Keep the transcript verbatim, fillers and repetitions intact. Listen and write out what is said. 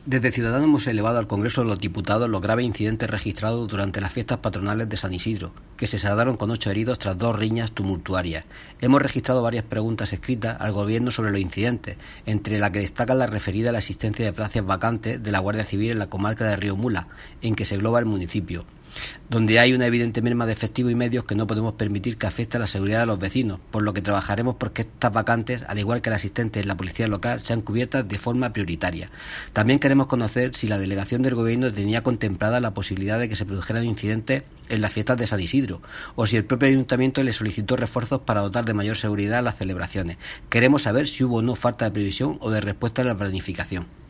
Desde Ciudadanos hemos elevado al Congreso de los Diputados los graves incidentes registrados durante las fiestas patronales de San Isidro, que se saldaron con ocho heridos tras dos riñas tumultuarias. Hemos registrado varias preguntas escritas al Gobierno sobre los incidentes, entre las que destacan la referida a la existencia de plazas vacantes de la Guardia Civil en la comarca de Río Mula, en que se engloba el municipio, donde hay una evidente merma de efectivos y medios que no podemos permitir que afecte a la seguridad de los vecinos, por lo que trabajaremos porque estas vacantes, al igual que las existentes en la policía local, sean cubiertas de forma prioritaria. También queremos conocer si la delegación del Gobierno tenía contemplada la posibilidad de que se produjeran incidentes en las fiestas de San Isidro, o si el propio Ayuntamiento le solicitó refuerzos para dotar de mayor seguridad a las celebraciones. Queremos saber si hubo o no falta de previsión o de respuesta en la planificación.